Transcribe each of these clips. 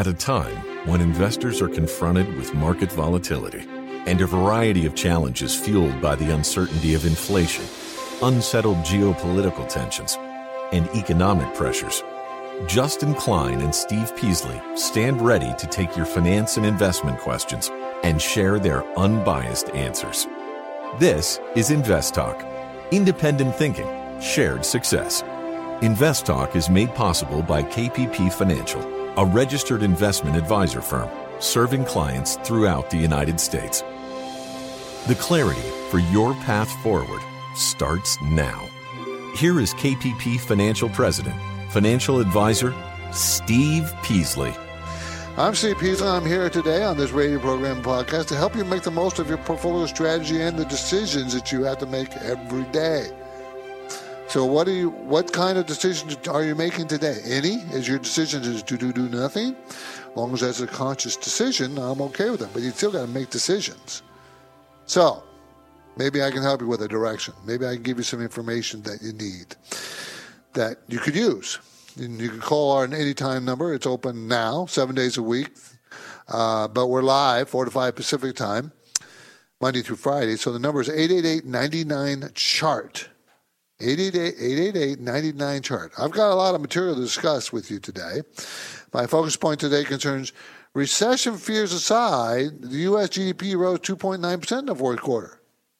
At a time when investors are confronted with market volatility and a variety of challenges fueled by the uncertainty of inflation, unsettled geopolitical tensions, and economic pressures, Justin Klein and Steve Peasley stand ready to take your finance and investment questions and share their unbiased answers. This is Invest Talk. Independent thinking, shared success. Invest Talk is made possible by KPP Financial, a registered investment advisor firm serving clients throughout the United States. The clarity for your path forward starts now. Here is KPP Financial President, Financial Advisor, Steve Peasley. I'm Steve Peasley. I'm here today on this radio program podcast to help you make the most of your portfolio strategy and the decisions that you have to make every day. So what kind of decisions are you making today? Any? Is your decision to do nothing? As long as that's a conscious decision, I'm okay with it. But you still got to make decisions. So maybe I can help you with a direction. Maybe I can give you some information that you need that you could use. And you can call our anytime number. It's open now, 7 days a week. But we're live, 4 to 5 Pacific time, Monday through Friday. So the number is 888-99-CHART. 888-99-CHART. I've got a lot of material to discuss with you today. My focus point today concerns recession fears aside, the U.S. GDP rose 2.9% in the fourth quarter.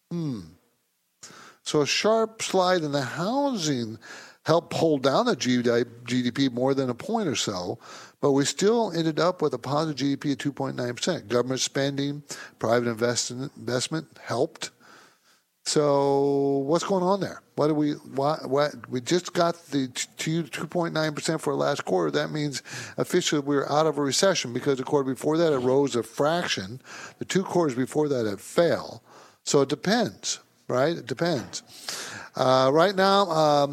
So a sharp slide in the housing helped pull down the GDP more than a point or so, but we still ended up with a positive GDP of 2.9%. Government spending, private investment helped. So what's going on there? We just got the 2.9% for last quarter. That means officially we're out of a recession because the quarter before that it rose a fraction. The 2 quarters before that it fell. So it depends, right? It depends. Right now,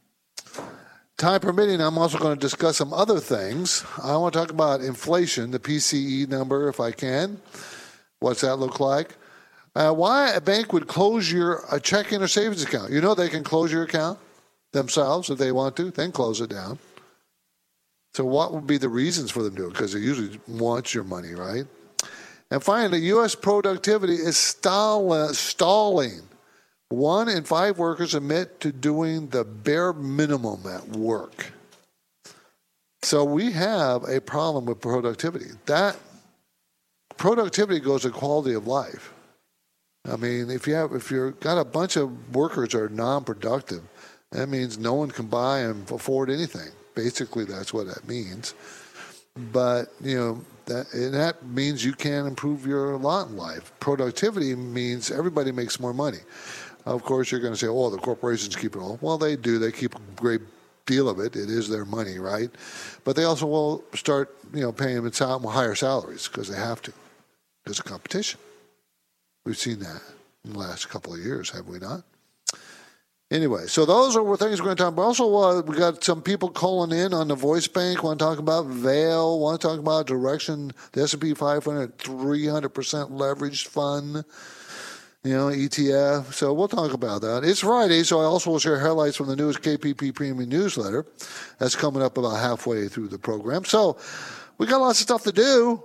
time permitting, I'm also going to discuss some other things. I want to talk about inflation, the PCE number, if I can. What's that look like? Why a bank would close a checking or savings account. You know they can close your account themselves if they want to. Then close it down. So what would be the reasons for them to do it? Because they usually want your money, right? And finally, U.S. productivity is stalling. 1 in 5 workers admit to doing the bare minimum at work. So we have a problem with productivity. That productivity goes to quality of life. I mean, if you've got a bunch of workers that are non-productive, that means no one can buy and afford anything. Basically, that's what that means. But that means you can improve your lot in life. Productivity means everybody makes more money. Of course, you're going to say, oh, the corporations keep it all. Well, they do. They keep a great deal of it. It is their money, right? But they also will start, paying them higher salaries because they have to. There's a competition. We've seen that in the last couple of years, have we not? Anyway, so those are things we're going to talk about. Also, we got some people calling in on the voice bank. Want to talk about Vail. Want to talk about direction, the S&P 500, 300% leveraged fund. ETF. So we'll talk about that. It's Friday, so I also will share highlights from the newest KPP Premium newsletter. That's coming up about halfway through the program. So we got lots of stuff to do.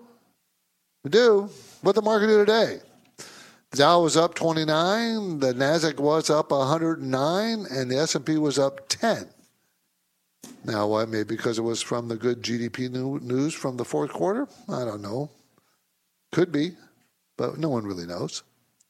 What the market do today? The Dow was up 29, the Nasdaq was up 109, and the S&P was up 10. Now, why? Maybe because it was from the good GDP news from the fourth quarter? I don't know. Could be, but no one really knows.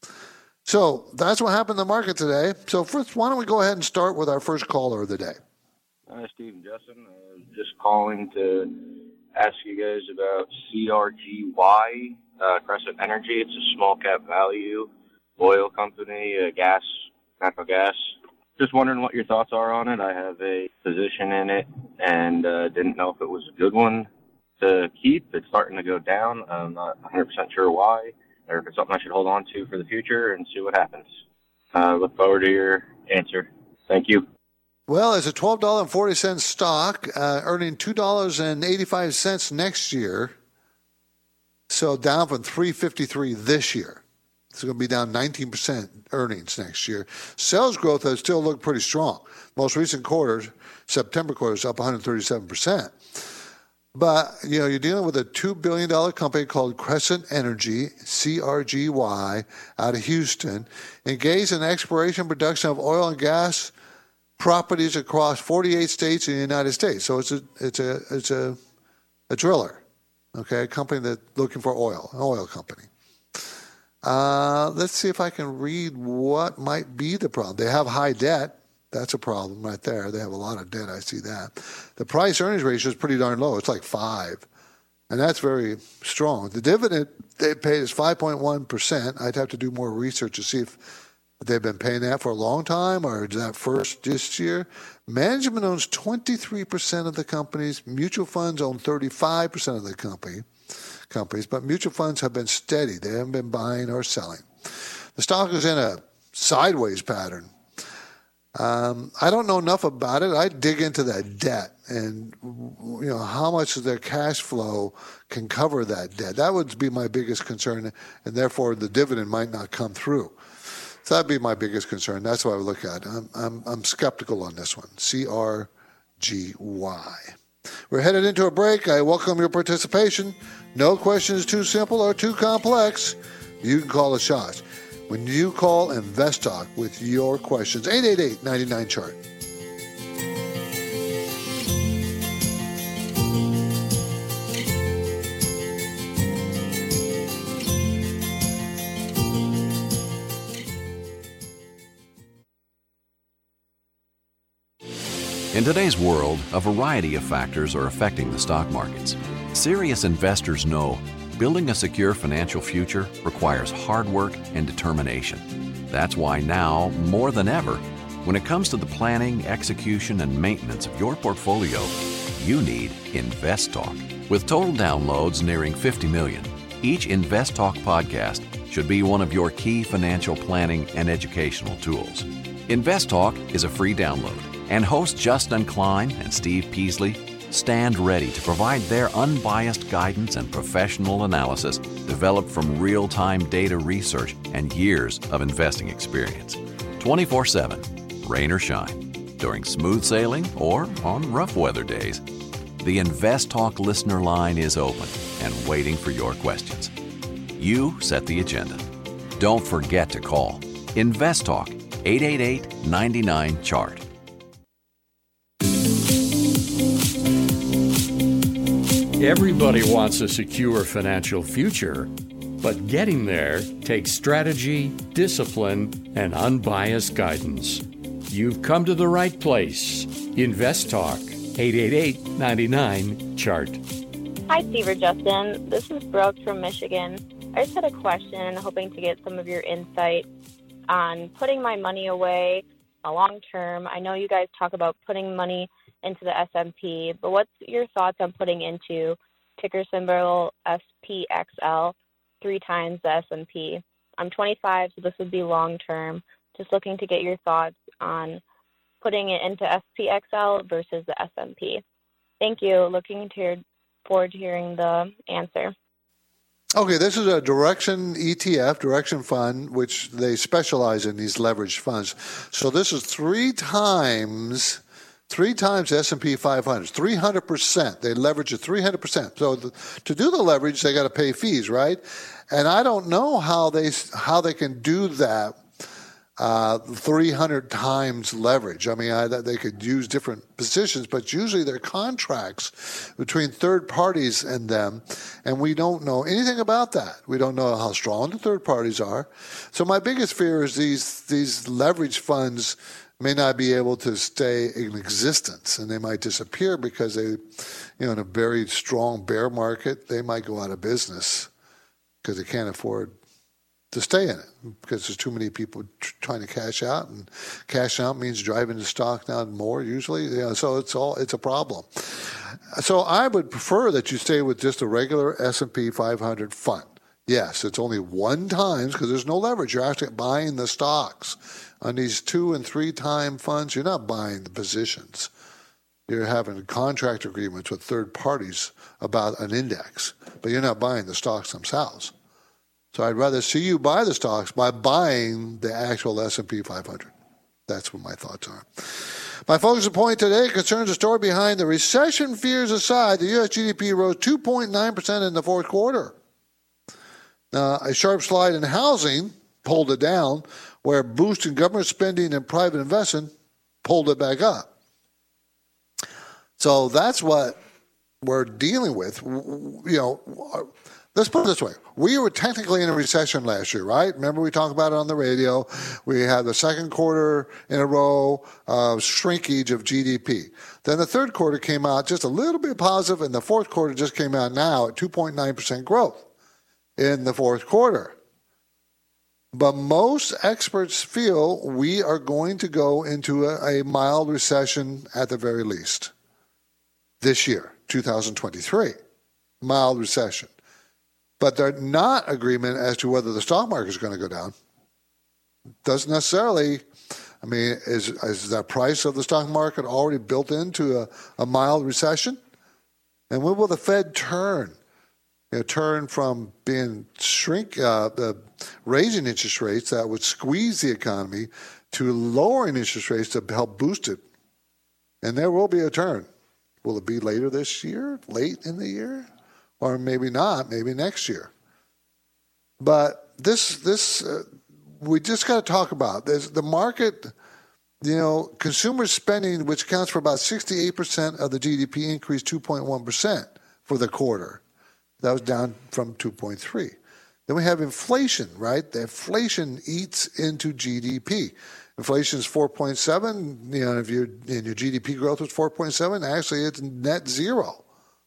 So that's what happened in the market today. So first, why don't we go ahead and start with our first caller of the day. Hi, Steve and Justin. Just calling to ask you guys about CRGY, Crescent Energy. It's a small cap value oil company, natural gas. Just wondering what your thoughts are on it. I have a position in it and didn't know if it was a good one to keep. It's starting to go down. I'm not 100% sure why, or if it's something I should hold on to for the future and see what happens. Look forward to your answer. Thank you. Well, it's a $12.40 stock, earning $2.85 next year. So down from $3.53 this year. It's going to be down 19% earnings next year. Sales growth has still looked pretty strong. Most recent quarters, September quarter, is up 137%. But, you're dealing with a $2 billion company called Crescent Energy, CRGY, out of Houston, engaged in exploration and production of oil and gas properties across 48 states in the United States. So it's a driller, okay, a company that's looking for oil, an oil company. Let's see if I can read what might be the problem. They have high debt. That's a problem right there. They have a lot of debt. I see that. The price-earnings ratio is pretty darn low. It's like 5, and that's very strong. The dividend they pay is 5.1%. I'd have to do more research to see if they've been paying that for a long time or is that first this year. Management owns 23% of the companies. Mutual funds own 35% of the companies, but mutual funds have been steady. They haven't been buying or selling. The stock is in a sideways pattern. I don't know enough about it. I dig into that debt and, how much of their cash flow can cover that debt. That would be my biggest concern, and therefore the dividend might not come through. So that'd be my biggest concern. That's what I would look at. I'm skeptical on this one. CRGY. We're headed into a break. I welcome your participation. No question is too simple or too complex. You can call the shots. When you call InvestTalk with your questions, 888-99-CHART. In today's world, a variety of factors are affecting the stock markets. Serious investors know building a secure financial future requires hard work and determination. That's why now, more than ever, when it comes to the planning, execution, and maintenance of your portfolio, you need InvestTalk. With total downloads nearing 50 million, each InvestTalk podcast should be one of your key financial planning and educational tools. InvestTalk is a free download, and hosts Justin Klein and Steve Peasley stand ready to provide their unbiased guidance and professional analysis developed from real-time data research and years of investing experience. 24/7, rain or shine, during smooth sailing or on rough weather days. The InvestTalk listener line is open and waiting for your questions. You set the agenda. Don't forget to call InvestTalk 888-99-CHART. Everybody wants a secure financial future, but getting there takes strategy, discipline, and unbiased guidance. You've come to the right place. InvestTalk, 888-99-CHART. Hi, Steve or Justin. This is Brooke from Michigan. I just had a question, hoping to get some of your insight on putting my money away long term. I know you guys talk about putting money into the S&P, but what's your thoughts on putting into ticker symbol SPXL 3 times the S&P? I'm 25, so this would be long term. Just looking to get your thoughts on putting it into SPXL versus the S&P. Thank you. Looking forward to hearing the answer. Okay, this is a Direction ETF, Direction Fund, which they specialize in these leveraged funds. So this is 3 times the S&P 500, 300%. They leverage it 300%. So to do the leverage, they got to pay fees, right? And I don't know how they can do that 300 times leverage. I mean, they could use different positions, but usually they're contracts between third parties and them, and we don't know anything about that. We don't know how strong the third parties are. So my biggest fear is these leverage funds may not be able to stay in existence, and they might disappear because they, in a very strong bear market, they might go out of business because they can't afford to stay in it because there's too many people trying to cash out, and cash out means driving the stock down more usually. So it's a problem. So I would prefer that you stay with just a regular S&P 500 fund. Yes, it's only 1 times because there's no leverage. You're actually buying the stocks. On these 2 and 3 time funds, you're not buying the positions. You're having contract agreements with third parties about an index, but you're not buying the stocks themselves. So I'd rather see you buy the stocks by buying the actual S&P 500. That's what my thoughts are. My focus point today concerns the story behind the recession fears aside. The U.S. GDP rose 2.9% in the fourth quarter. Now, a sharp slide in housing pulled it down, where boost in government spending and private investment pulled it back up. So that's what we're dealing with. Let's put it this way. We were technically in a recession last year, right? Remember we talked about it on the radio. We had the second quarter in a row of shrinkage of GDP. Then the third quarter came out just a little bit positive, and the fourth quarter just came out now at 2.9% growth in the fourth quarter. But most experts feel we are going to go into a mild recession at the very least this year, 2023. Mild recession. But they're not agreement as to whether the stock market is going to go down. Doesn't necessarily, is the price of the stock market already built into a mild recession? And when will the Fed turn? Turn from being raising interest rates that would squeeze the economy to lowering interest rates to help boost it. And there will be a turn. Will it be later this year, late in the year? Or maybe not, maybe next year. But this we just got to talk about. There's the market, consumer spending, which accounts for about 68% of the GDP, increased 2.1% for the quarter. That was down from 2.3. Then we have inflation, right? The inflation eats into GDP. Inflation is 4.7. If your GDP growth was 4.7, actually it's net zero.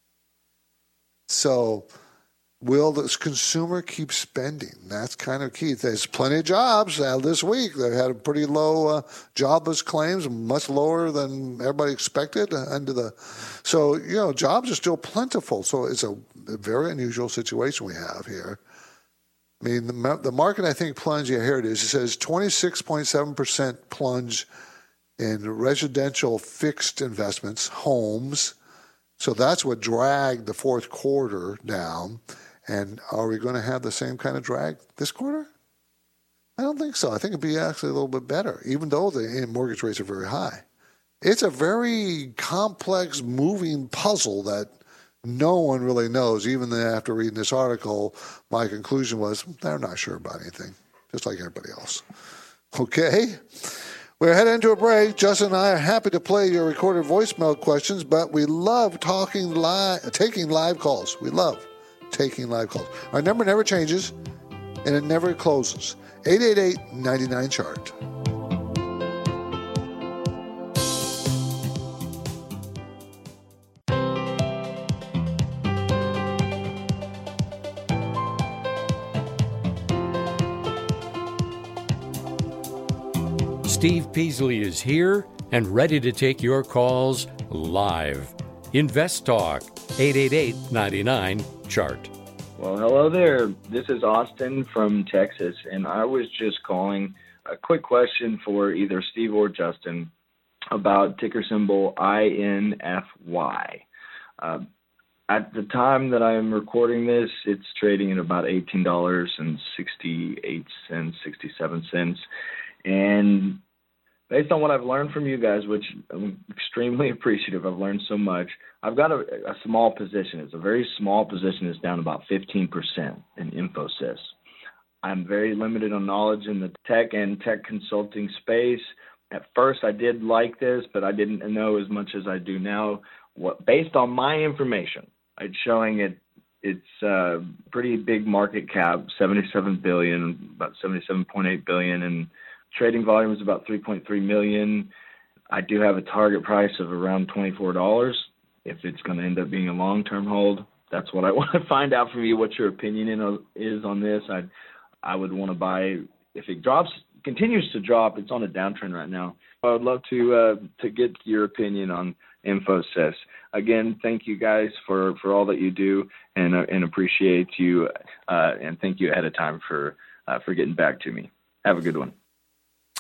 So will this consumer keep spending? That's kind of key. There's plenty of jobs. This week they had a pretty low jobless claims, much lower than everybody expected. So jobs are still plentiful. So it's a very unusual situation we have here. The market, I think, plunged. Yeah, here it is. It says 26.7% plunge in residential fixed investments, homes. So that's what dragged the fourth quarter down. And are we going to have the same kind of drag this quarter? I don't think so. I think it'd be actually a little bit better, even though the mortgage rates are very high. It's a very complex, moving puzzle that no one really knows. Even after reading this article, my conclusion was they're not sure about anything, just like everybody else. Okay? We're heading into a break. Justin and I are happy to play your recorded voicemail questions, but we love taking live calls. We love taking live calls. Our number never changes, and it never closes. 888-99-CHART. Steve Peasley is here and ready to take your calls live. Invest Talk, 888-99-CHART. Well, hello there. This is Austin from Texas, and I was just calling a quick question for either Steve or Justin about ticker symbol INFY. At the time that I am recording this, it's trading at about $18.68, 67 cents. And based on what I've learned from you guys, which I'm extremely appreciative, I've learned so much. I've got a small position. It's a very small position. It's down about 15% in Infosys. I'm very limited on knowledge in the tech and tech consulting space. At first, I did like this, but I didn't know as much as I do now. Based on my information, it's showing it's a pretty big market cap, $77 billion, about $77.8 billion, and trading volume is about 3.3 million. I do have a target price of around $24. If it's going to end up being a long-term hold, that's what I want to find out from you. What your opinion is on this? I would want to buy if it continues to drop. It's on a downtrend right now. I would love to get your opinion on Infosys. Again, thank you guys for all that you do, and appreciate you, and thank you ahead of time for getting back to me. Have a good one.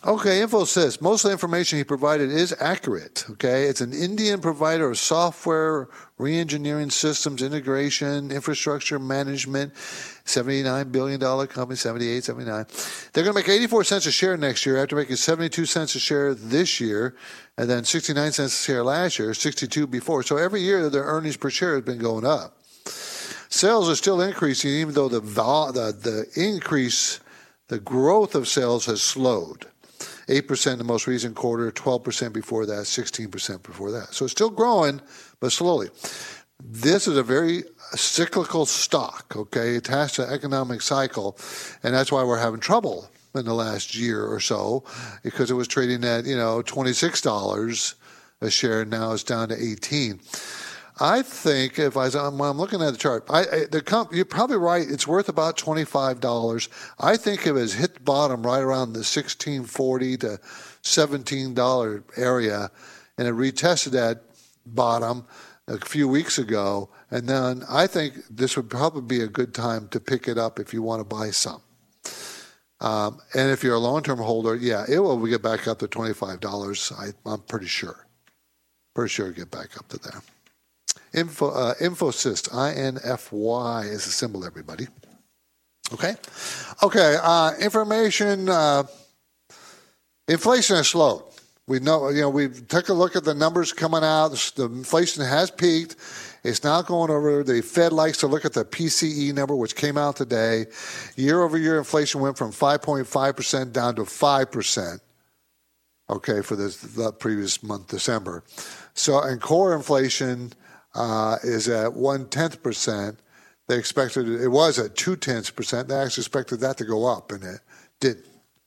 Okay, Infosys. Most of the information he provided is accurate. Okay, it's an Indian provider of software, re-engineering systems, integration, infrastructure management. $79 billion company, 78, 79. They're going to make 84 cents a share next year after making 72 cents a share this year, and then 69 cents a share last year, 62 before. So every year their earnings per share has been going up. Sales are still increasing, even though the increase, the growth of sales has slowed. 8% in the most recent quarter, 12% before that, 16% before that. So it's still growing, but slowly. This is a very cyclical stock, okay? Attached to the economic cycle, and that's why we're having trouble in the last year or so, because it was trading at, $26 a share, now it's down to 18. I think when I'm looking at the chart, you're probably right. It's worth about $25. I think if it has hit the bottom right around the $16.40 to $17 area, and it retested that bottom a few weeks ago, and then I think this would probably be a good time to pick it up if you want to buy some. And if you're a long-term holder, yeah, it will get back up to $25. I'm pretty sure. Pretty sure it'll get back up to there. Infosys, INFY is the symbol, everybody. Okay? Information, inflation has slowed. We know, we've taken a look at the numbers coming out. The inflation has peaked. It's now going over. The Fed likes to look at the PCE number, which came out today. Year-over-year inflation went from 5.5% down to 5%. Okay, for the previous month, December. So, and core inflation is at 0.1%. They expected it was at 0.2%. They actually expected that to go up, and it didn't.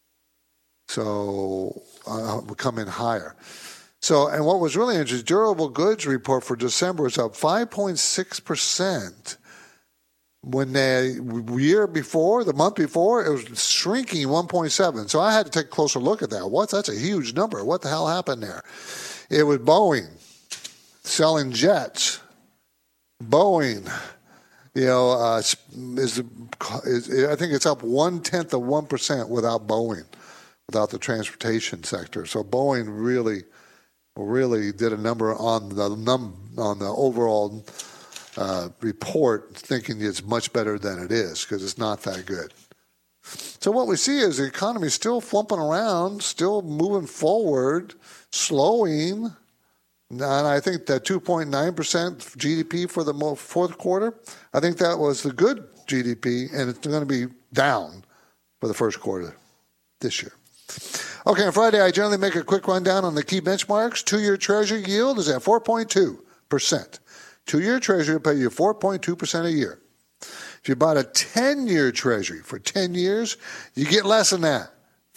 So will come in higher. So, and what was really interesting, durable goods report for December was up 5.6%. When the month before, it was shrinking 1.7. So I had to take a closer look at that. That's a huge number. What the hell happened there? It was Boeing selling jets. Boeing, I think it's up 0.1% without Boeing, without the transportation sector. So Boeing really did a number on the overall report, thinking it's much better than it is, because it's not that good. So what we see is the economy is still flumping around, still moving forward, slowing. And I think that 2.9% GDP for the fourth quarter, I think that was the good GDP, and it's going to be down for the first quarter this year. Okay, on Friday, I generally make a quick rundown on the key benchmarks. 2-year Treasury yield is at 4.2%. 2-year Treasury will pay you 4.2% a year. If you bought a 10-year Treasury for 10 years, you get less than that,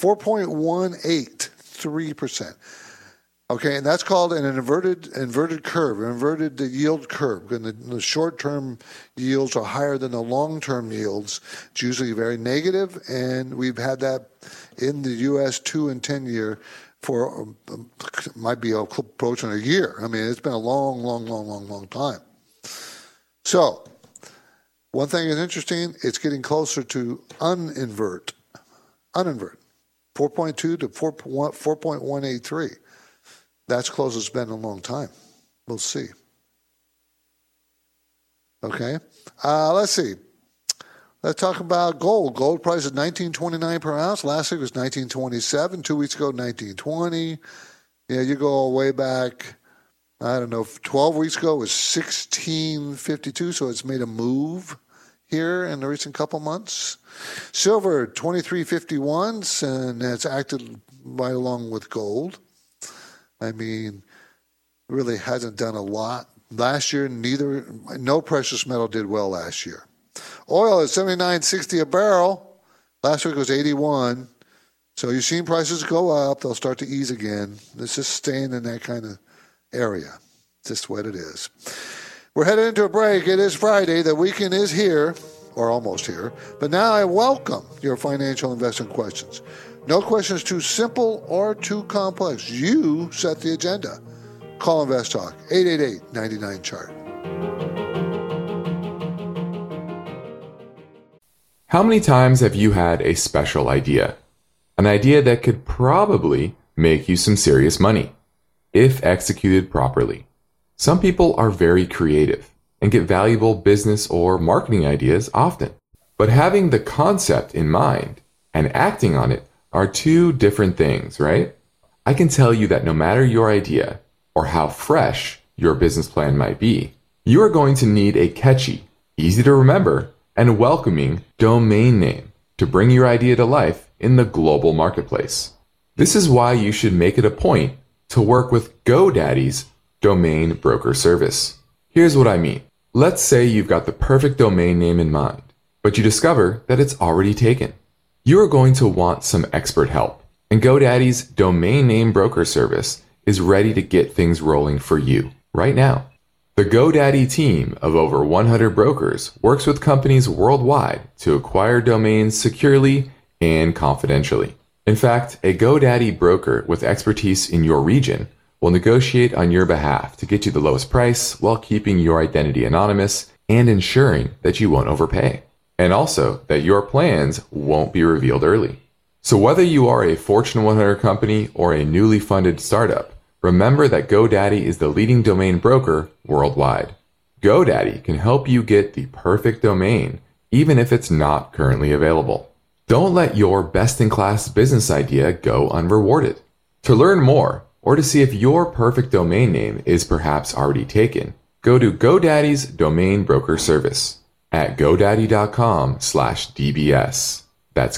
4.183%. Okay, and that's called an inverted curve, an inverted yield curve. And the short-term yields are higher than the long-term yields. It's usually very negative, and we've had that in the U.S. 2 and 10-year for might be approaching a year. I mean, it's been a long time. So, one thing is interesting, it's getting closer to uninvert. 4.2 to 4.183. That's close as it's been in a long time. We'll see. Okay. Let's see. Let's talk about gold. Gold price is $1,929 per ounce. Last week was $1,927. 2 weeks ago, $1,920. Yeah, you go way back, 12 weeks ago it was $1,652, so it's made a move here in the recent couple months. Silver, $23.51, and it's acted right along with gold. I mean, really hasn't done a lot. Last year, no precious metal did well last year. Oil is $79.60 a barrel. Last week was $81. So you've seen prices go up. They'll start to ease again. It's just staying in that kind of area. Just what it is. We're headed into a break. It is Friday. The weekend is here, or almost here. But now I welcome your financial investment questions. No questions too simple or too complex. You set the agenda. Call Invest Talk, 888-99-CHART. How many times have you had a special idea? An idea that could probably make you some serious money, if executed properly. Some people are very creative and get valuable business or marketing ideas often. But having the concept in mind and acting on it are two different things, right? I can tell you that no matter your idea or how fresh your business plan might be, you are going to need a catchy, easy to remember, and welcoming domain name to bring your idea to life in the global marketplace. This is why you should make it a point to work with GoDaddy's domain broker service. Here's what I mean. Let's say you've got the perfect domain name in mind, but you discover that it's already taken. You are going to want some expert help, and GoDaddy's domain name broker service is ready to get things rolling for you right now. The GoDaddy team of over 100 brokers works with companies worldwide to acquire domains securely and confidentially. In fact, a GoDaddy broker with expertise in your region will negotiate on your behalf to get you the lowest price while keeping your identity anonymous and ensuring that you won't overpay, and also that your plans won't be revealed early. So whether you are a Fortune 100 company or a newly funded startup, remember that GoDaddy is the leading domain broker worldwide. GoDaddy can help you get the perfect domain, even if it's not currently available. Don't let your best-in-class business idea go unrewarded. To learn more, or to see if your perfect domain name is perhaps already taken, go to GoDaddy's domain broker service at godaddy.com/DBS. That's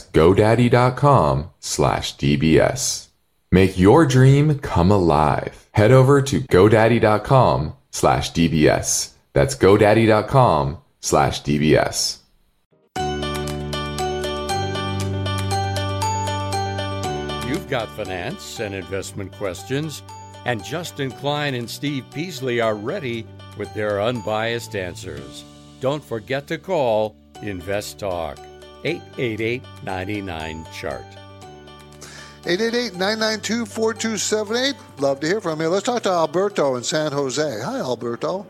godaddy.com/DBS. Make your dream come alive. Head over to godaddy.com/DBS. That's godaddy.com/DBS. You've got finance and investment questions, and Justin Klein and Steve Peasley are ready with their unbiased answers. Don't forget to call Invest Talk, 888-99-CHART. 888-992-4278. Love to hear from you. Let's talk to Alberto in San Jose. Hi, Alberto.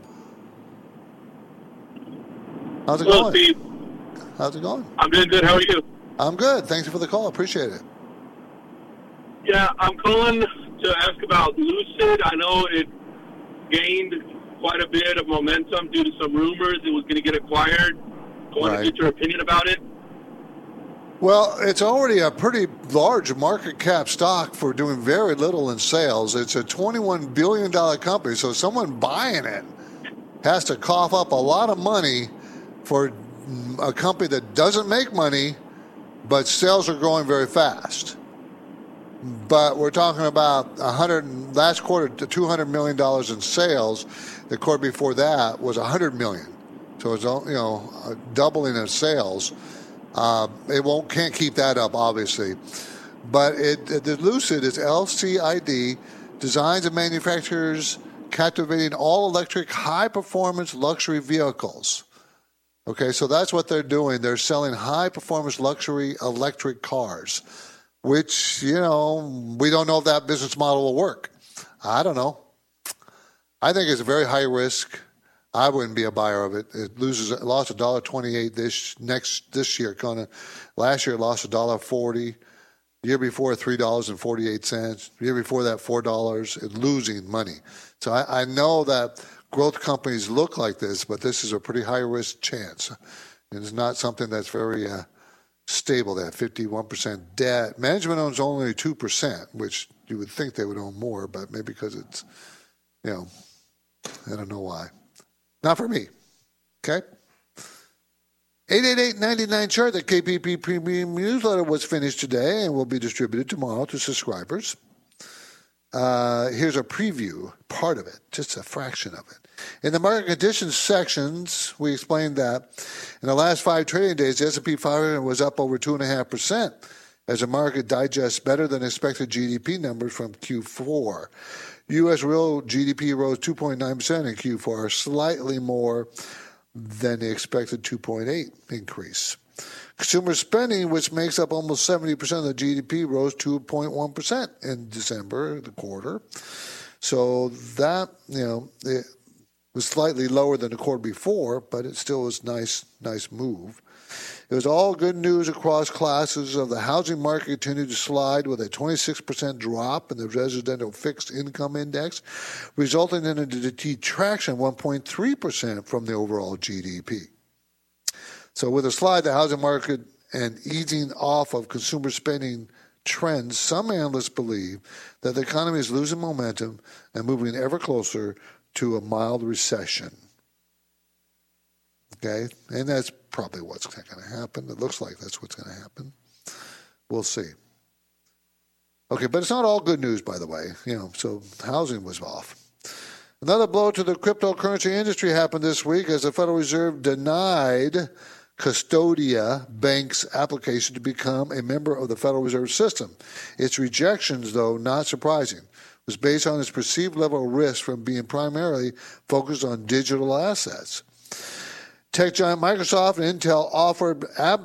How's it going? Steve. How's it going? I'm doing good. How are you? I'm good. Thanks for the call. Appreciate it. Yeah, I'm calling to ask about Lucid. I know it gained quite a bit of momentum due to some rumors it was going to get acquired. I want to get your opinion about it. Well, it's already a pretty large market cap stock for doing very little in sales. It's a $21 billion company, so someone buying it has to cough up a lot of money for a company that doesn't make money, but sales are growing very fast. But we're talking about last quarter to $200 million in sales. The quarter before that was $100 million. So it's, a doubling of sales. It can't keep that up, obviously. But the Lucid is LCID, designs and manufactures captivating all-electric, high-performance luxury vehicles. Okay, so that's what they're doing. They're selling high-performance luxury electric cars, which, we don't know if that business model will work. I don't know. I think it's a very high risk. I wouldn't be a buyer of it. It lost $1.28 this year. Last year it lost $1.40. The year before $3.48. The year before that $4. It's losing money. So I know that growth companies look like this, but this is a pretty high risk chance. And it's not something that's very stable. They have 51% debt. Management owns only 2%, which you would think they would own more, but maybe because it's, I don't know why. Not for me. Okay? 888-99-CHART. The KPP Premium newsletter was finished today and will be distributed tomorrow to subscribers. Here's a preview, part of it, just a fraction of it. In the market conditions sections, we explained that in the last 5 trading days, the S&P 500 was up over 2.5% as the market digests better than expected GDP numbers from Q4. U.S. real GDP rose 2.9% in Q4, slightly more than the expected 2.8 increase. Consumer spending, which makes up almost 70% of the GDP, rose 2.1% in December, the quarter. So that, it was slightly lower than the quarter before, but it still was nice move. It was all good news across classes of the housing market continued to slide with a 26% drop in the residential fixed income index, resulting in a detraction of 1.3% from the overall GDP. So with a slide, the housing market and easing off of consumer spending trends, some analysts believe that the economy is losing momentum and moving ever closer to a mild recession. Okay, and that's probably what's going to happen. It looks like that's what's going to happen. We'll see. Okay, but it's not all good news, by the way. So housing was off. Another blow to the cryptocurrency industry happened this week as the Federal Reserve denied Custodia Bank's application to become a member of the Federal Reserve System. Its rejections, though not surprising, was based on its perceived level of risk from being primarily focused on digital assets. Tech giant Microsoft and Intel offered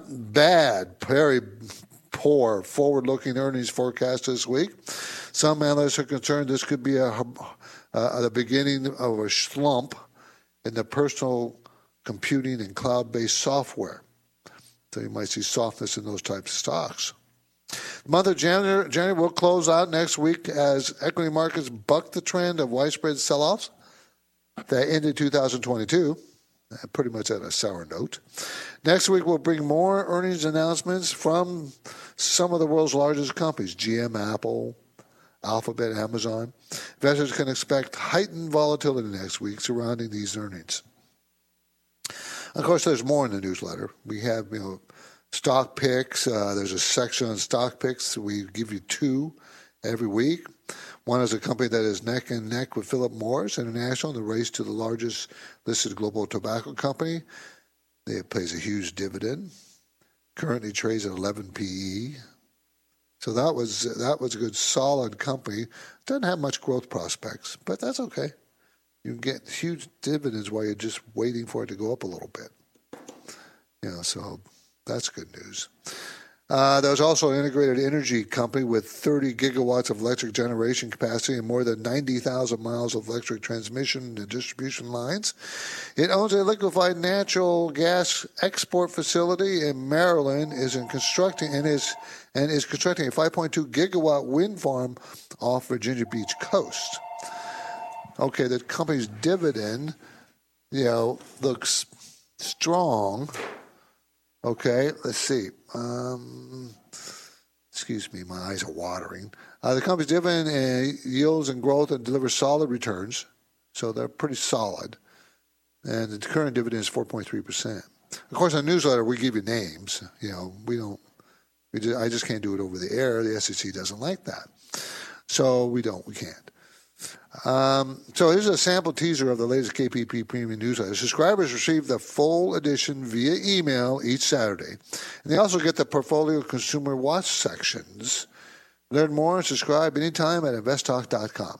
very poor forward-looking earnings forecast this week. Some analysts are concerned this could be the beginning of a slump in the personal computing and cloud-based software. So you might see softness in those types of stocks. The month of January will close out next week as equity markets buck the trend of widespread sell-offs that ended 2022. Pretty much at a sour note. Next week, we'll bring more earnings announcements from some of the world's largest companies, GM, Apple, Alphabet, Amazon. Investors can expect heightened volatility next week surrounding these earnings. Of course, there's more in the newsletter. We have, stock picks. There's a section on stock picks. We give you 2 every week. One is a company that is neck and neck with Philip Morris International in the race to the largest listed global tobacco company. It pays a huge dividend. Currently trades at 11 PE. So that was a good, solid company. Doesn't have much growth prospects, but that's okay. You can get huge dividends while you're just waiting for it to go up a little bit. So that's good news. There was also an integrated energy company with 30 gigawatts of electric generation capacity and more than 90,000 miles of electric transmission and distribution lines. It owns a liquefied natural gas export facility in Maryland, is constructing a 5.2 gigawatt wind farm off Virginia Beach coast. Okay, the company's dividend, looks strong. Okay, let's see. Excuse me, my eyes are watering. The company's dividend yields and growth and delivers solid returns, so they're pretty solid. And the current dividend is 4.3%. Of course, in the newsletter we give you names. I just can't do it over the air. The SEC doesn't like that, so we can't. So here's a sample teaser of the latest KPP Premium newsletter. Subscribers receive the full edition via email each Saturday. And they also get the Portfolio Consumer Watch sections. Learn more and subscribe anytime at investtalk.com.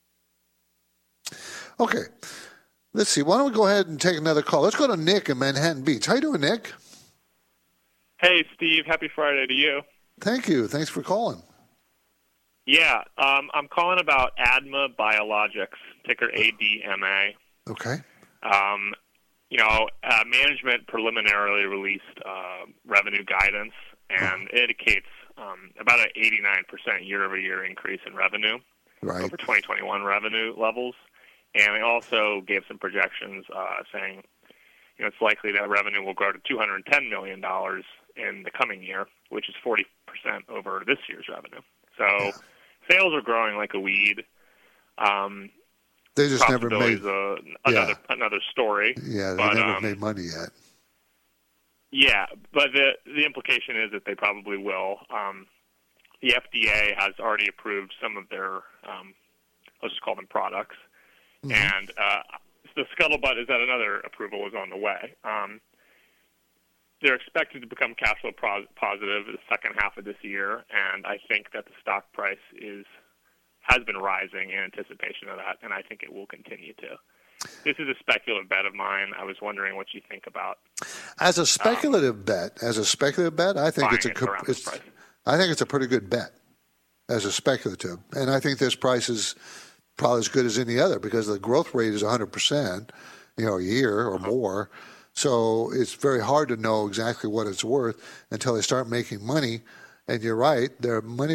Okay, let's see. Why don't we go ahead and take another call? Let's go to Nick in Manhattan Beach. How you doing, Nick? Hey, Steve. Happy Friday to you. Thank you. Thanks for calling. Yeah, I'm calling about ADMA Biologics, ticker ADMA. Okay. Management preliminarily released revenue guidance, and it indicates about an 89% year-over-year increase in revenue over 2021 revenue levels. And they also gave some projections saying, it's likely that revenue will grow to $210 million in the coming year, which is 40% over this year's revenue. So sales are growing like a weed. They just never made another story. Yeah, they never made money yet. Yeah, but the implication is that they probably will. The FDA has already approved some of their, let's just call them products, and the scuttlebutt is that another approval is on the way. They're expected to become cash flow positive the second half of this year, and I think that the stock price has been rising in anticipation of that, and I think it will continue to. This is a speculative bet of mine. I was wondering what you think about. As a speculative bet, I think it's a pretty good bet as a speculative, and I think this price is probably as good as any other because the growth rate is 100%, a year or more. So it's very hard to know exactly what it's worth until they start making money. And you're right, the amount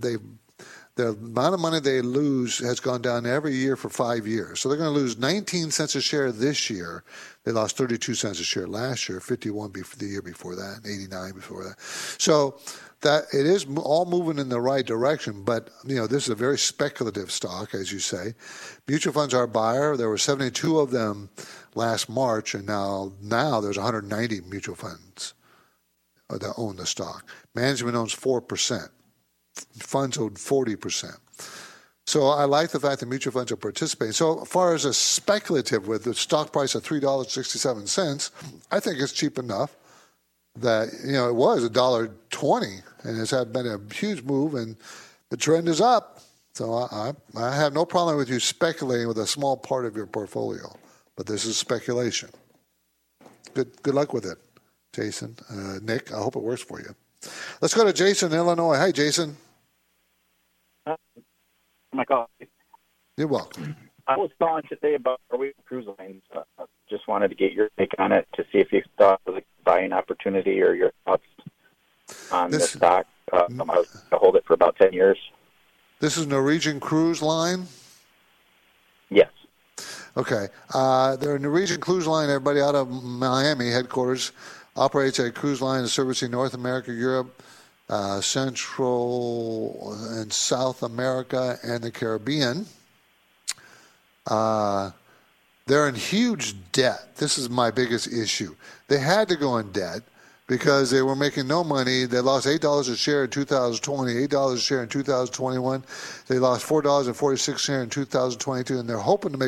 of money they lose has gone down every year for 5 years. So they're going to lose 19 cents a share this year. They lost 32 cents a share last year, 51 the year before that, and 89 before that. So that it is all moving in the right direction, but this is a very speculative stock, as you say. Mutual funds are a buyer. There were 72 of them last March, and now there's 190 mutual funds that own the stock. Management owns 4%. Funds own 40%. So I like the fact that mutual funds are participating. So as far as a speculative with the stock price of $3.67, I think it's cheap enough that, it was $1.20 and it's been a huge move and the trend is up. So I have no problem with you speculating with a small part of your portfolio, but this is speculation. Good luck with it, Jason. Nick, I hope it works for you. Let's go to Jason in Illinois. Hi, Jason. Michael. You're welcome. I was calling today about Norwegian Cruise Lines. Just wanted to get your take on it to see if you thought it was a buying opportunity or your thoughts on the stock. I was going to hold it for about 10 years. This is Norwegian Cruise Line? Yes. Okay. They're a Norwegian Cruise Line, everybody out of Miami headquarters, operates a cruise line servicing North America, Europe, Central and South America, and the Caribbean. They're in huge debt. This is my biggest issue. They had to go in debt because they were making no money. They lost $8 a share in 2020, $8 a share in 2021. They lost $4.46 a share in 2022, and they're hoping to make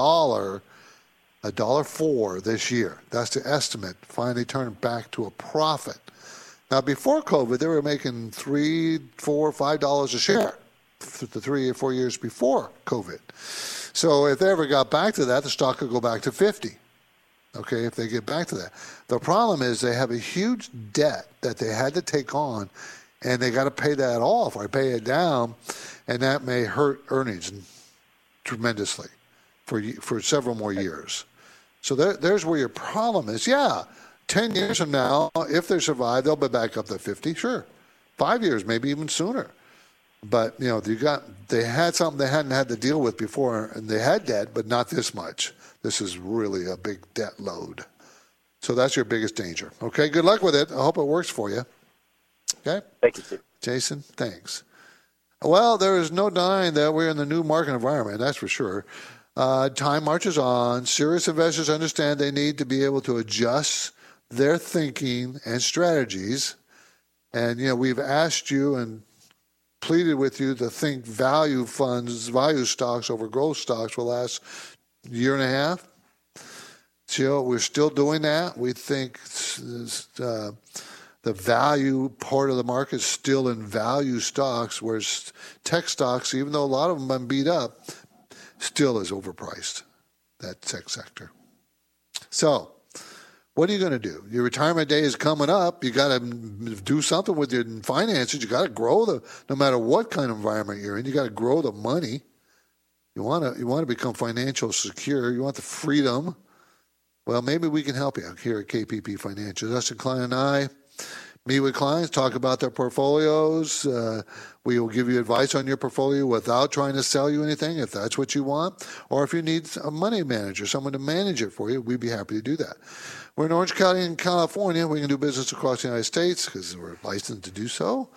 $1.04 this year. That's the estimate. Finally turn back to a profit. Now, before COVID, they were making $3, $4, $5 a share for the 3 or 4 years before COVID. So if they ever got back to that, the stock could go back to 50. Okay, if they get back to that. The problem is they have a huge debt that they had to take on, and they got to pay that off or pay it down, and that may hurt earnings tremendously for several more years. So there's where your problem is. Yeah, 10 years from now, if they survive, they'll be back up to 50, sure. 5 years, maybe even sooner. But, they had something they hadn't had to deal with before, and they had debt, but not this much. This is really a big debt load. So that's your biggest danger. Okay, good luck with it. I hope it works for you. Okay? Thank you, Steve. Jason, thanks. Well, there is no denying that we're in the new market environment, that's for sure. Time marches on. Serious investors understand they need to be able to adjust their thinking and strategies. And, we've asked you and pleaded with you to think value funds, value stocks over growth stocks for the last year and a half. So we're still doing that. We think the value part of the market is still in value stocks, whereas tech stocks, even though a lot of them have been beat up, still is overpriced, that tech sector. So what are you going to do? Your retirement day is coming up. You got to do something with your finances. You got to grow no matter what kind of environment you're in, you got to grow the money. You want to become financial secure. You want the freedom. Well, maybe we can help you here at KPP Financial. Justin Klein and I meet with clients, talk about their portfolios. We will give you advice on your portfolio without trying to sell you anything, if that's what you want. Or if you need a money manager, someone to manage it for you, we'd be happy to do that. We're in Orange County in California. We can do business across the United States because we're licensed to do so.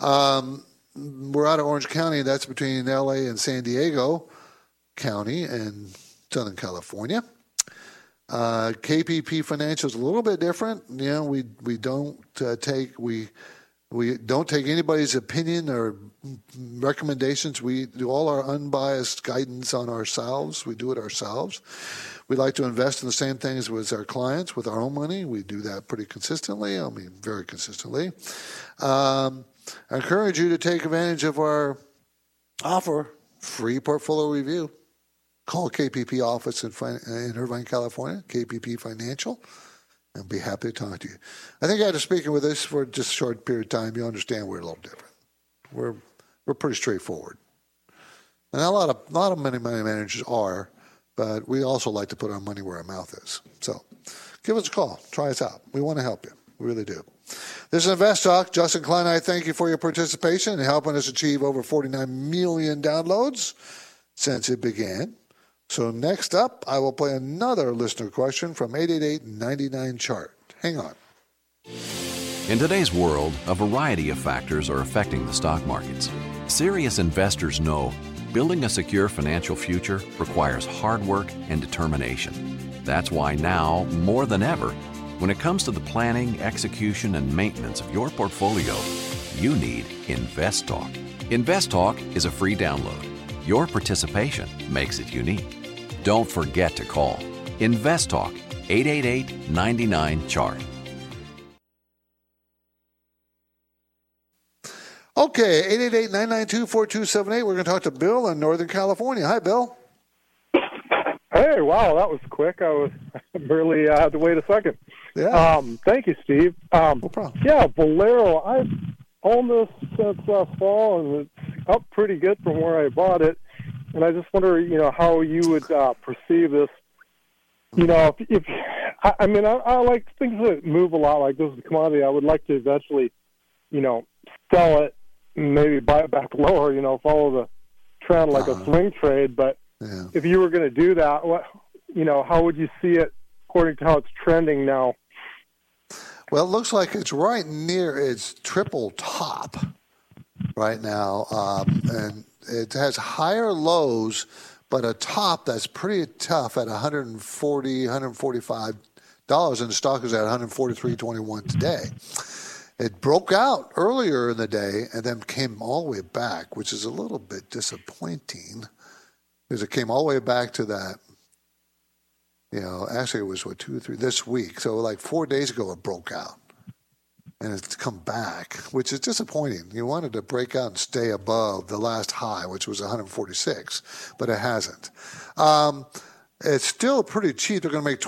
We're out of Orange County. That's between L.A. and San Diego County and Southern California. KPP Financial is a little bit different. We don't take anybody's opinion or recommendations. We do all our unbiased guidance on ourselves. We do it ourselves. We like to invest in the same things with our clients with our own money. We do that pretty consistently. Very consistently. I encourage you to take advantage of our offer, free portfolio review. Call KPP office in Irvine, California, KPP Financial, and be happy to talk to you. I think after speaking with us for just a short period of time, you understand we're a little different. We're pretty straightforward. And a lot of money managers are, but we also like to put our money where our mouth is. So give us a call. Try us out. We want to help you. We really do. This is Invest Talk. Justin Klein, I thank you for your participation in helping us achieve over 49 million downloads since it began. So next up, I will play another listener question from 888-99-CHART. Hang on. In today's world, a variety of factors are affecting the stock markets. Serious investors know building a secure financial future requires hard work and determination. That's why now, more than ever, when it comes to the planning, execution, and maintenance of your portfolio, you need Invest Talk. Invest Talk is a free download. Your participation makes it unique. Don't forget to call Invest Talk 888-99-CHART. Okay, 888-992-4278. We're going to talk to Bill in Northern California. Hi, Bill. Hey, wow, that was quick. I was barely had to wait a second. Yeah. Thank you, Steve. No problem. Yeah, Valero. I've owned this since last fall, and it's up pretty good from where I bought it. And I just wonder, how you would perceive this. If I like things that move a lot like this is a commodity. I would like to eventually, sell it and maybe buy it back lower, follow the trend like a swing trade. But if you were going to do that, how would you see it according to how it's trending now? Well, it looks like it's right near its triple top right now, and it has higher lows, but a top that's pretty tough at $140, $145, and the stock is at $143.21 today. It broke out earlier in the day and then came all the way back, which is a little bit disappointing because it came all the way back to that. Actually it was 2 or 3 this week. So like 4 days ago it broke out. And it's come back, which is disappointing. You wanted to break out and stay above the last high, which was 146, but it hasn't. It's still pretty cheap. They're going to make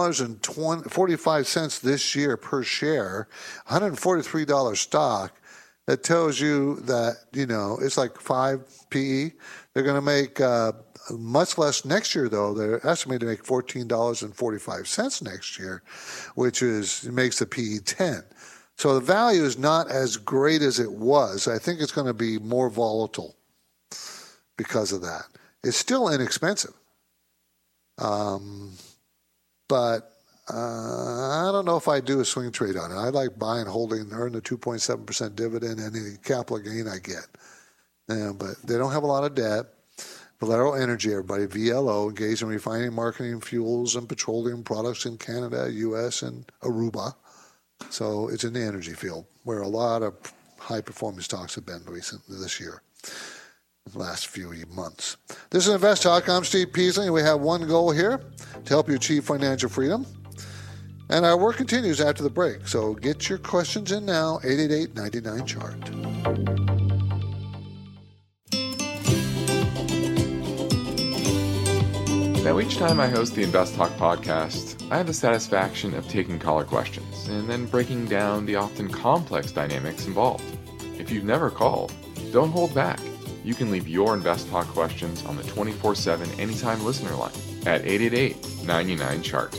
$20.45 this year per share, $143 stock. That tells you that, it's like 5 PE. They're going to make much less next year, though. They're estimated to make $14.45 next year, which makes the PE 10. So the value is not as great as it was. I think it's going to be more volatile because of that. It's still inexpensive. But I don't know if I do a swing trade on it. I like buying, holding, earn the 2.7% dividend and any capital gain I get. But they don't have a lot of debt. Valero Energy, everybody, VLO, engaged in refining, marketing, fuels, and petroleum products in Canada, U.S., and Aruba. So it's in the energy field where a lot of high-performing stocks have been recently this year, the last few months. This is Invest Talk. I'm Steve Peasley, and we have one goal here to help you achieve financial freedom. And our work continues after the break. So get your questions in now, 888-99-CHART. Now, each time I host the Invest Talk podcast, I have the satisfaction of taking caller questions and then breaking down the often complex dynamics involved. If you've never called, don't hold back. You can leave your Invest Talk questions on the 24/7 Anytime Listener line at 888-99-CHART.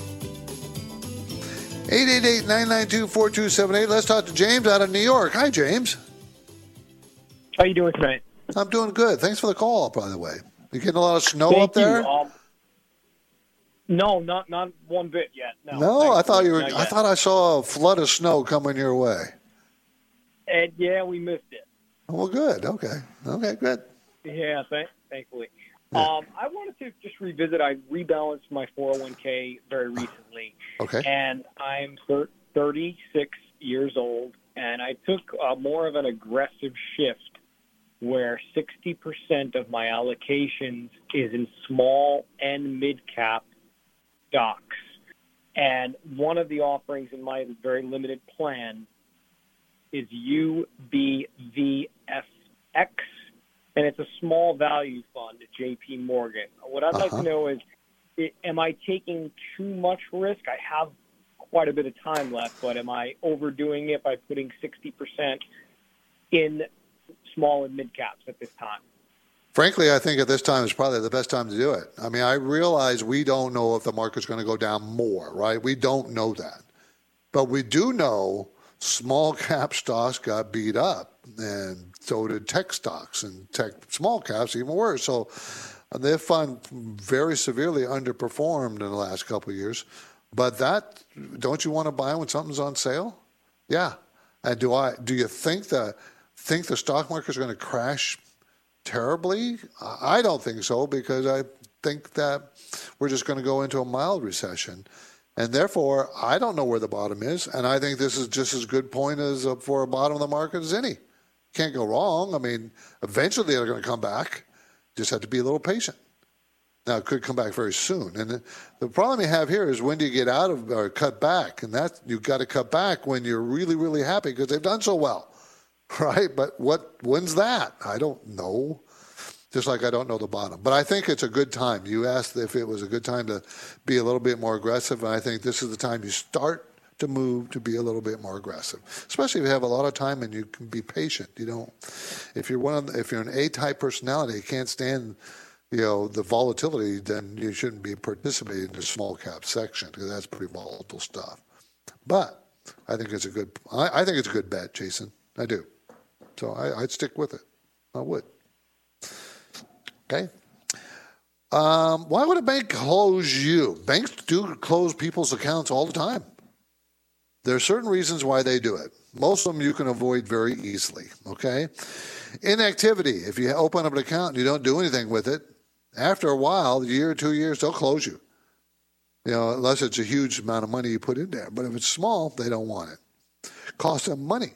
888-992-4278. Let's talk to James out of New York. Hi, James. How you doing tonight? I'm doing good. Thanks for the call, by the way. You getting a lot of snow up there? No, not one bit yet. No, I thought I thought I saw a flood of snow coming your way. And yeah, we missed it. Well, good. Okay, good. Yeah, thankfully. Yeah. I wanted to just revisit. I rebalanced my 401k very recently. Okay. And I'm 36 years old, and I took more of an aggressive shift where 60% of my allocations is in small and mid-cap stocks. And one of the offerings in my very limited plan is UBVFX, and it's a small value fund at JP Morgan. What I'd like to know is, am I taking too much risk? I have quite a bit of time left, but am I overdoing it by putting 60% in small and mid caps at this time? Frankly, I think at this time is probably the best time to do it. I mean, I realize we don't know if the market's going to go down more, right? We don't know that. But we do know small cap stocks got beat up, and so did tech stocks, and tech small caps even worse. So they've very severely underperformed in the last couple of years. But don't you want to buy when something's on sale? Yeah. And do you think the stock market is going to crash terribly? I don't think so, because I think that we're just going to go into a mild recession. And therefore, I don't know where the bottom is. And I think this is just as good point as for a bottom of the market as any. Can't go wrong. I mean, eventually they're going to come back. Just have to be a little patient. Now, it could come back very soon. And the problem you have here is, when do you get out of or cut back? And you've got to cut back when you're really, really happy because they've done so well, right? But when's that? I don't know. Just like I don't know the bottom. But I think it's a good time. You asked if it was a good time to be a little bit more aggressive, and I think this is the time you start to move to be a little bit more aggressive, especially if you have a lot of time and you can be patient. You don't. If you're an A-type personality, you can't stand the volatility, then you shouldn't be participating in the small cap section, because that's pretty volatile stuff. But I think it's a good bet, Jason. I do. So I'd stick with it. I would. Okay. Why would a bank close you? Banks do close people's accounts all the time. There are certain reasons why they do it. Most of them you can avoid very easily. Okay. Inactivity. If you open up an account and you don't do anything with it, after a while, a year or 2 years, they'll close you. Unless it's a huge amount of money you put in there. But if it's small, they don't want it. Costs them money.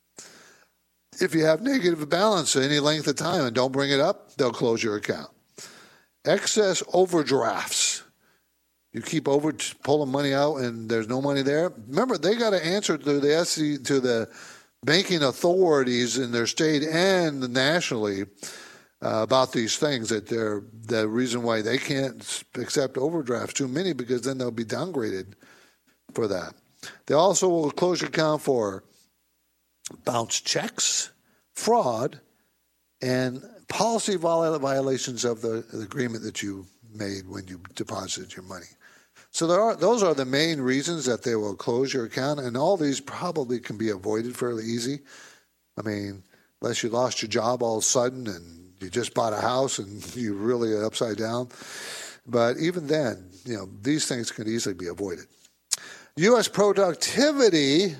If you have negative balance any length of time and don't bring it up, they'll close your account. Excess overdrafts. You keep pulling money out and there's no money there. Remember, they got to answer to the banking authorities in their state and nationally about these things. That they're the reason why they can't accept overdrafts too many, because then they'll be downgraded for that. They also will close your account for bounce checks, fraud, and policy violations of the agreement that you made when you deposited your money. So those are the main reasons that they will close your account, and all these probably can be avoided fairly easy. I mean, unless you lost your job all of a sudden and you just bought a house and you really are upside down. But even then, these things can easily be avoided. U.S. productivity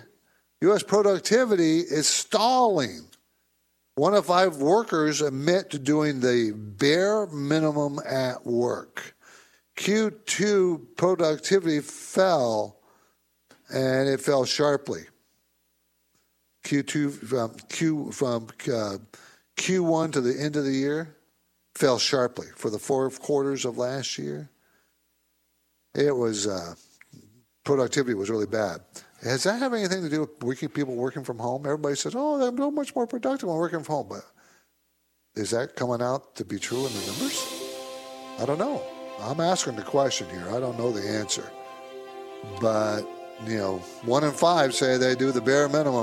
is stalling. 1 of 5 workers admit to doing the bare minimum at work. Q2 productivity fell, and it fell sharply. Q2 from Q1 to the end of the year fell sharply. For the 4 quarters of last year, it was productivity was really bad. Does that have anything to do with people working from home? Everybody says, they're so much more productive when working from home. But is that coming out to be true in the numbers? I don't know. I'm asking the question here. I don't know the answer. But, 1 in 5 say they do the bare minimum.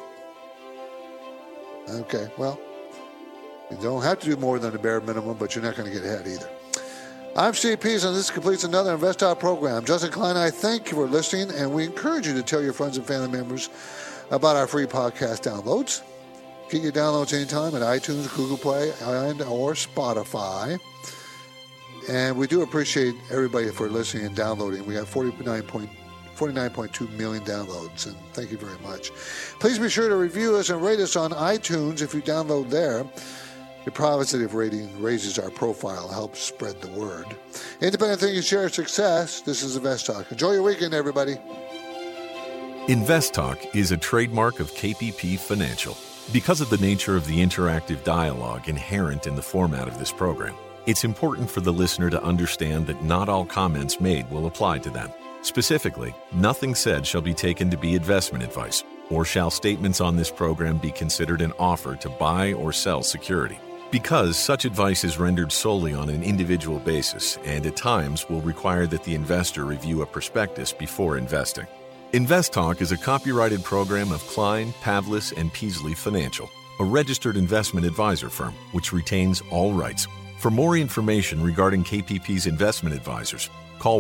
Okay, well, you don't have to do more than the bare minimum, but you're not going to get ahead either. I'm Steve Peason, and this completes another InvestTalk program. Justin Klein, I thank you for listening, and we encourage you to tell your friends and family members about our free podcast downloads. Get your downloads anytime at iTunes, Google Play, and or Spotify. And we do appreciate everybody for listening and downloading. We got 49.2 million downloads, and thank you very much. Please be sure to review us and rate us on iTunes if you download there. A positive rating raises our profile, helps spread the word. Independent thinking, share success. This is InvestTalk. Enjoy your weekend, everybody. InvestTalk is a trademark of KPP Financial. Because of the nature of the interactive dialogue inherent in the format of this program, it's important for the listener to understand that not all comments made will apply to them. Specifically, nothing said shall be taken to be investment advice, or shall statements on this program be considered an offer to buy or sell security. Because such advice is rendered solely on an individual basis and at times will require that the investor review a prospectus before investing. InvestTalk is a copyrighted program of Klein, Pavlis, and Peasley Financial. a registered investment advisor firm which retains all rights. For more information regarding KPP's investment advisors, call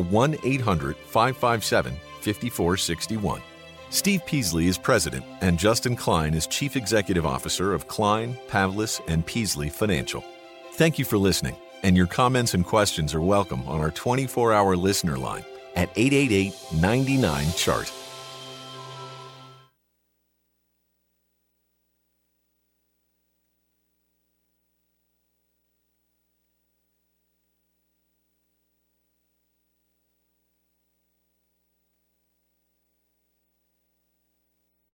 1-800-557-5461. Steve Peasley is president, and Justin Klein is chief executive officer of Klein, Pavlis, and Peasley Financial. Thank you for listening, and your comments and questions are welcome on our 24-hour listener line at 888-99-CHART.